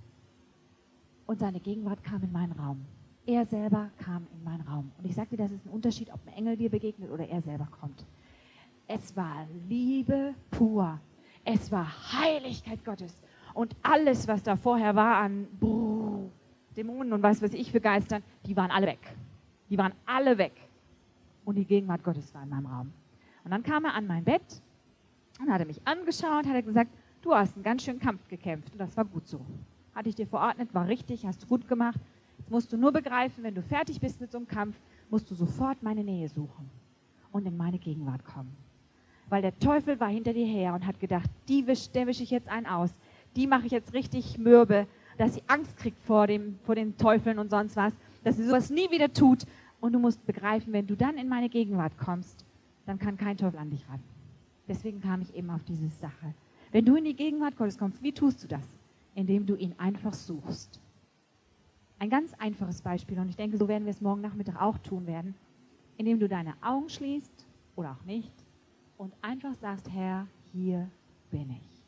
Und seine Gegenwart kam in meinen Raum. Er selber kam in meinen Raum. Und ich sagte, das ist ein Unterschied, ob ein Engel dir begegnet oder er selber kommt. Es war Liebe pur. Es war Heiligkeit Gottes. Und alles, was da vorher war an Brrr, Dämonen und was weiß ich für Geistern, die waren alle weg. Die waren alle weg. Und die Gegenwart Gottes war in meinem Raum. Und dann kam er an mein Bett und hat er mich angeschaut, hat er gesagt, du hast einen ganz schönen Kampf gekämpft. Und das war gut so. Hatte ich dir verordnet, war richtig, hast du gut gemacht. Jetzt musst du nur begreifen, wenn du fertig bist mit so einem Kampf, musst du sofort meine Nähe suchen und in meine Gegenwart kommen. Weil der Teufel war hinter dir her und hat gedacht, die wisch, der wische ich jetzt einen aus. Die mache ich jetzt richtig mürbe, dass sie Angst kriegt vor, dem, vor den Teufeln und sonst was, dass sie sowas nie wieder tut. Und du musst begreifen, wenn du dann in meine Gegenwart kommst, dann kann kein Teufel an dich ran. Deswegen kam ich eben auf diese Sache. Wenn du in die Gegenwart Gottes kommst, wie tust du das? Indem du ihn einfach suchst. Ein ganz einfaches Beispiel, und ich denke, so werden wir es morgen Nachmittag auch tun werden, indem du deine Augen schließt oder auch nicht und einfach sagst, Herr, hier bin ich.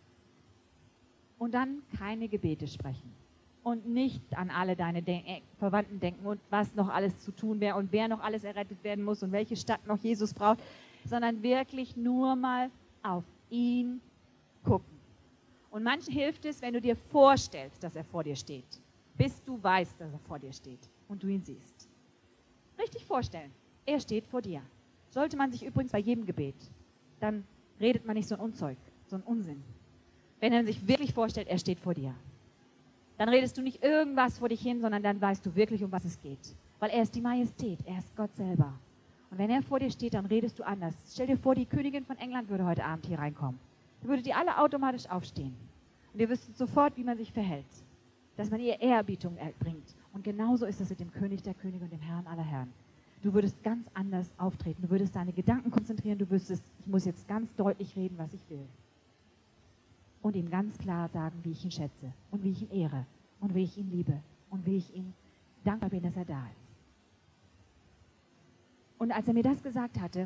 Und dann keine Gebete sprechen und nicht an alle deine Den- äh, Verwandten denken und was noch alles zu tun wäre und wer noch alles errettet werden muss und welche Stadt noch Jesus braucht, sondern wirklich nur mal auf ihn gucken. Und manchen hilft es, wenn du dir vorstellst, dass er vor dir steht. Bis du weißt, dass er vor dir steht und du ihn siehst. Richtig vorstellen, er steht vor dir. Sollte man sich übrigens bei jedem Gebet, dann redet man nicht so ein Unzeug, so ein Unsinn. Wenn er sich wirklich vorstellt, er steht vor dir, dann redest du nicht irgendwas vor dich hin, sondern dann weißt du wirklich, um was es geht. Weil er ist die Majestät, er ist Gott selber. Und wenn er vor dir steht, dann redest du anders. Stell dir vor, die Königin von England würde heute Abend hier reinkommen. Dann würdet ihr alle automatisch aufstehen. Und ihr wüsstet sofort, wie man sich verhält. Dass man ihr Ehrerbietung bringt. Und genauso ist es mit dem König der Könige und dem Herrn aller Herren. Du würdest ganz anders auftreten. Du würdest deine Gedanken konzentrieren. Du wüsstest, ich muss jetzt ganz deutlich reden, was ich will. Und ihm ganz klar sagen, wie ich ihn schätze. Und wie ich ihn ehre. Und wie ich ihn liebe. Und wie ich ihm dankbar bin, dass er da ist. Und als er mir das gesagt hatte,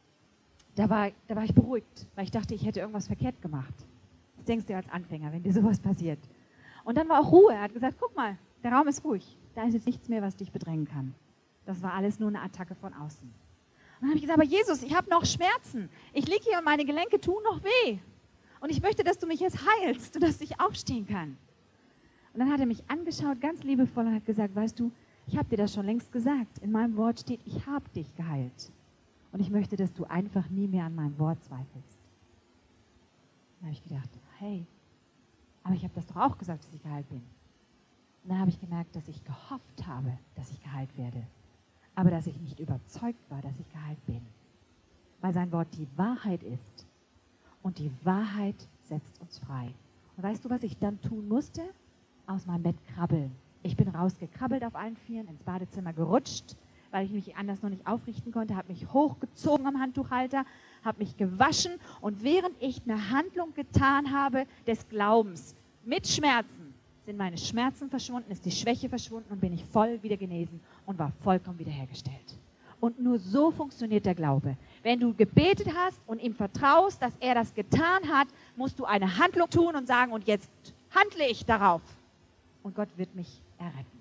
da war, da war ich beruhigt, weil ich dachte, ich hätte irgendwas verkehrt gemacht. Das denkst du als Anfänger, wenn dir sowas passiert. Und dann war auch Ruhe. Er hat gesagt, guck mal, der Raum ist ruhig. Da ist jetzt nichts mehr, was dich bedrängen kann. Das war alles nur eine Attacke von außen. Und dann habe ich gesagt, aber Jesus, ich habe noch Schmerzen. Ich liege hier und meine Gelenke tun noch weh. Und ich möchte, dass du mich jetzt heilst und dass ich aufstehen kann. Und dann hat er mich angeschaut, ganz liebevoll, und hat gesagt, weißt du, ich habe dir das schon längst gesagt. In meinem Wort steht, ich habe dich geheilt. Und ich möchte, dass du einfach nie mehr an meinem Wort zweifelst. Dann habe ich gedacht, hey, aber ich habe das doch auch gesagt, dass ich geheilt bin. Und dann habe ich gemerkt, dass ich gehofft habe, dass ich geheilt werde. Aber dass ich nicht überzeugt war, dass ich geheilt bin. Weil sein Wort die Wahrheit ist. Und die Wahrheit setzt uns frei. Und weißt du, was ich dann tun musste? Aus meinem Bett krabbeln. Ich bin rausgekrabbelt auf allen Vieren, ins Badezimmer gerutscht, weil ich mich anders noch nicht aufrichten konnte, habe mich hochgezogen am Handtuchhalter, habe mich gewaschen und während ich eine Handlung getan habe des Glaubens mit Schmerzen, sind meine Schmerzen verschwunden, ist die Schwäche verschwunden und bin ich voll wieder genesen und war vollkommen wiederhergestellt. Und nur so funktioniert der Glaube. Wenn du gebetet hast und ihm vertraust, dass er das getan hat, musst du eine Handlung tun und sagen, und jetzt handle ich darauf. Und Gott wird mich erretten.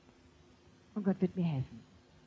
Und Gott wird mir helfen.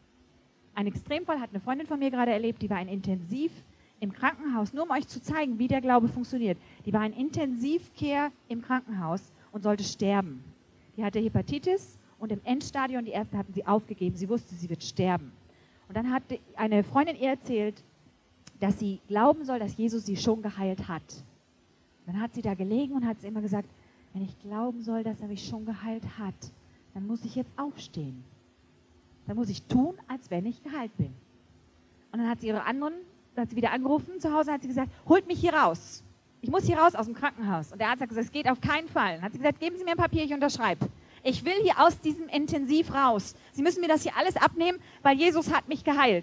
Ein Extremfall hat eine Freundin von mir gerade erlebt, die war in Intensiv im Krankenhaus, nur um euch zu zeigen, wie der Glaube funktioniert. Die war in Intensivcare im Krankenhaus und sollte sterben. Die hatte Hepatitis und im Endstadium, die Ärzte hatten sie aufgegeben, sie wusste, sie wird sterben. Und dann hat eine Freundin ihr erzählt, dass sie glauben soll, dass Jesus sie schon geheilt hat. Dann hat sie da gelegen und hat sie immer gesagt, wenn ich glauben soll, dass er mich schon geheilt hat, dann muss ich jetzt aufstehen. Dann muss ich tun, als wenn ich geheilt bin. Und dann hat sie ihre anderen, dann hat sie wieder angerufen, zu Hause hat sie gesagt, holt mich hier raus. Ich muss hier raus aus dem Krankenhaus. Und der Arzt hat gesagt, es geht auf keinen Fall. Dann hat sie gesagt, geben Sie mir ein Papier, ich unterschreibe. Ich will hier aus diesem Intensiv raus. Sie müssen mir das hier alles abnehmen, weil Jesus hat mich geheilt.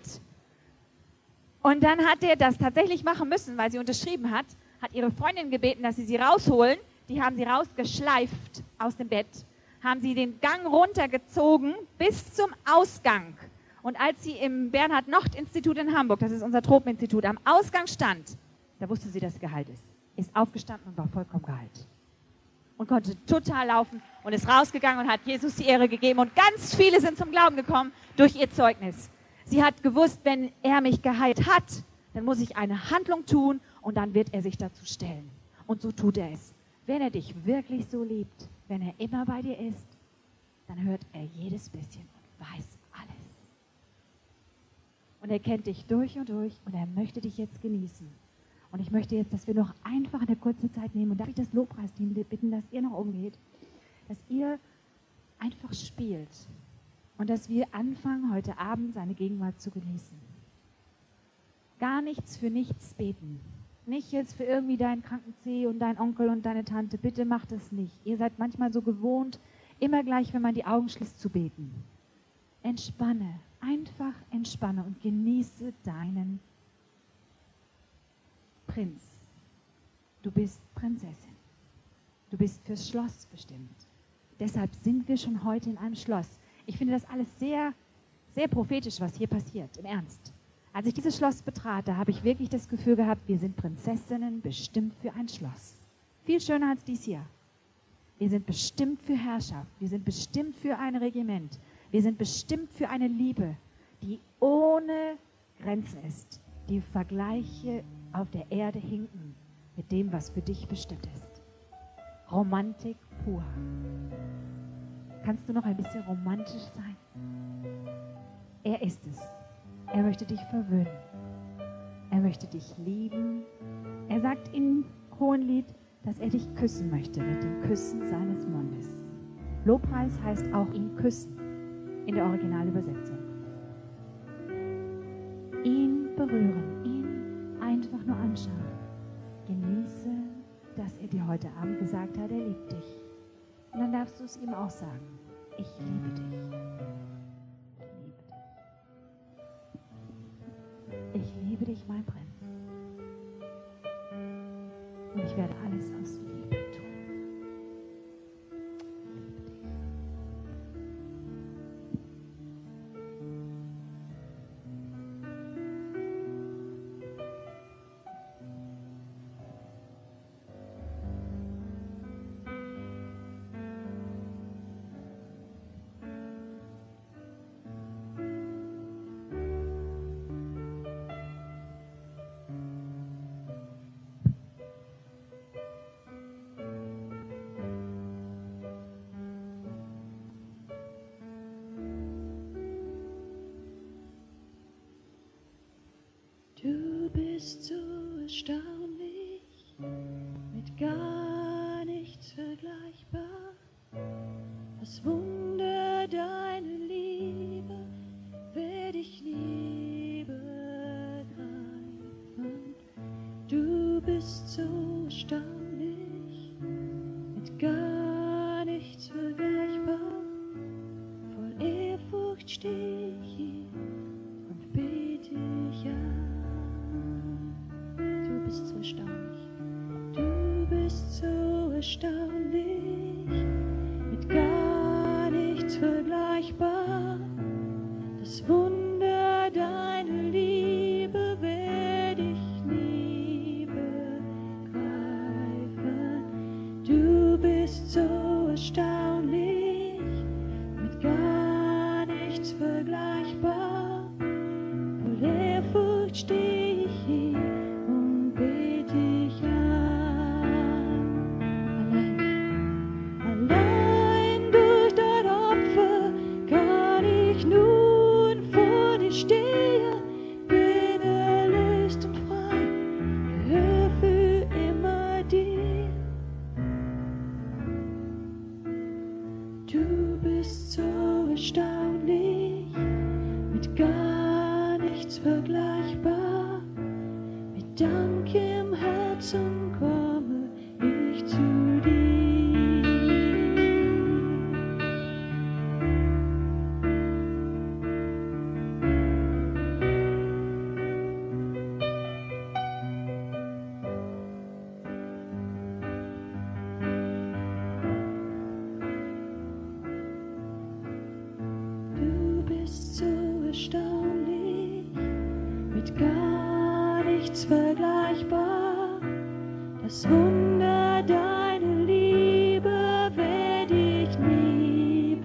Und dann hat er das tatsächlich machen müssen, weil sie unterschrieben hat, hat ihre Freundin gebeten, dass sie sie rausholen. Die haben sie rausgeschleift aus dem Bett, haben sie den Gang runtergezogen bis zum Ausgang. Und als sie im Bernhard-Nocht-Institut in Hamburg, das ist unser Tropeninstitut, am Ausgang stand, da wusste sie, dass sie geheilt ist. Ist aufgestanden und war vollkommen geheilt. Und konnte total laufen und ist rausgegangen und hat Jesus die Ehre gegeben. Und ganz viele sind zum Glauben gekommen durch ihr Zeugnis. Sie hat gewusst, wenn er mich geheilt hat, dann muss ich eine Handlung tun und dann wird er sich dazu stellen. Und so tut er es. Wenn er dich wirklich so liebt, wenn er immer bei dir ist, dann hört er jedes bisschen und weiß alles. Und er kennt dich durch und durch und er möchte dich jetzt genießen. Und ich möchte jetzt, dass wir noch einfach eine kurze Zeit nehmen und darf ich das Lobpreisteam bitten, dass ihr noch umgeht, dass ihr einfach spielt und dass wir anfangen, heute Abend seine Gegenwart zu genießen. Gar nichts für nichts beten. Nicht jetzt für irgendwie deinen kranken Zeh und deinen Onkel und deine Tante. Bitte macht das nicht. Ihr seid manchmal so gewohnt, immer gleich, wenn man die Augen schließt, zu beten. Entspanne, einfach entspanne und genieße deinen Prinz. Du bist Prinzessin. Du bist fürs Schloss bestimmt. Deshalb sind wir schon heute in einem Schloss. Ich finde das alles sehr, sehr prophetisch, was hier passiert, im Ernst. Als ich dieses Schloss betrat, da habe ich wirklich das Gefühl gehabt, wir sind Prinzessinnen bestimmt für ein Schloss. Viel schöner als dies hier. Wir sind bestimmt für Herrschaft. Wir sind bestimmt für ein Regiment. Wir sind bestimmt für eine Liebe, die ohne Grenzen ist. Die Vergleiche auf der Erde hinken mit dem, was für dich bestimmt ist. Romantik pur. Kannst du noch ein bisschen romantisch sein? Er ist es. Er möchte dich verwöhnen. Er möchte dich lieben. Er sagt im Hohenlied, dass er dich küssen möchte mit dem Küssen seines Mundes. Lobpreis heißt auch ihn küssen in der Originalübersetzung. ihn berühren, ihn einfach nur anschauen. Genieße, dass er dir heute Abend gesagt hat, er liebt dich. Und dann darfst du es ihm auch sagen. Ich liebe dich. Ich liebe dich, mein Prinz. Und ich werde alles aus Liebe tun. Du bist so erstaunlich, mit gar nichts vergleichbar. Das Wunder deiner Liebe werde ich nie begreifen. Du bist so erstaunlich, mit gar nichts vergleichbar. Voll Ehrfurcht stehe ich hier und bete dich an. Du bist so erstaunlich, du bist so erstaunlich, mit gar nichts vergleichbar. Das Wunder deiner Liebe werde ich nie begreifen. Du bist so erstaunlich, mit gar nichts vergleichbar. Voll Ehrfurcht stehe ich hier und bete dich an. Allein, allein durch dein Opfer kann ich nun vor dir stehen. Bin erlöst und frei, gehöre für immer dir. Du bist so erstaunlich, mit gar nichts vergleichbar. Mit Dank im Herzen komme ich zu dir. Du bist so erstaunlich, mit gar nichts vergleichbar. Das Wunder deiner Liebe werde ich nie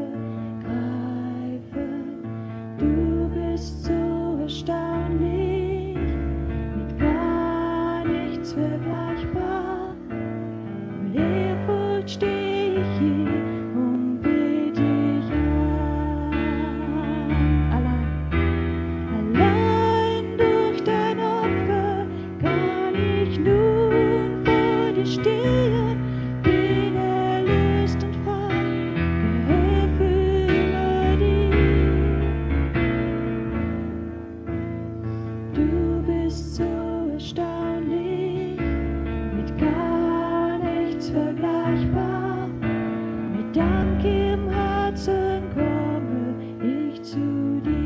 begreifen. Du bist so erstaunlich, mit gar nichts vergleichbar. Mit Ehrfurcht stehe ich hier und bete dich an. Allein, allein durch dein Opfer kann ich nun vor dir stehen. Bin erlöst und frei, gehöre für immer dir. Du bist so erstaunlich, mit gar nichts vergleichbar. Mit Dank im Herzen komme ich zu dir.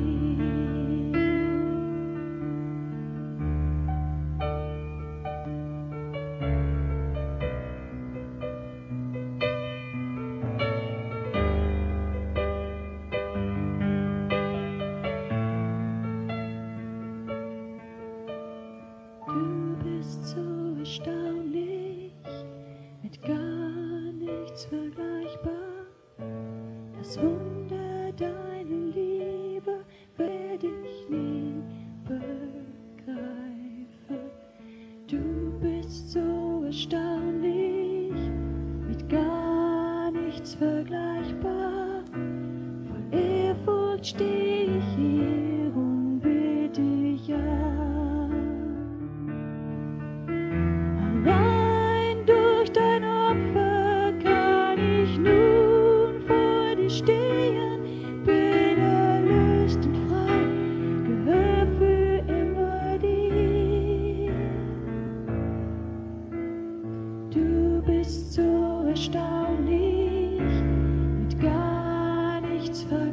Du bist so erstaunlich, mit gar nichts vergleichbar. Das Wunder deiner Liebe werde ich nie begreifen. Du bist so erstaunlich, mit gar nichts vergleichbar. Voll Ehrfurcht stehe ich hier und bete dich an. Allein durch dein Opfer kann ich nun vor dir stehen. Bin erlöst und frei, gehöre nichts vergessen.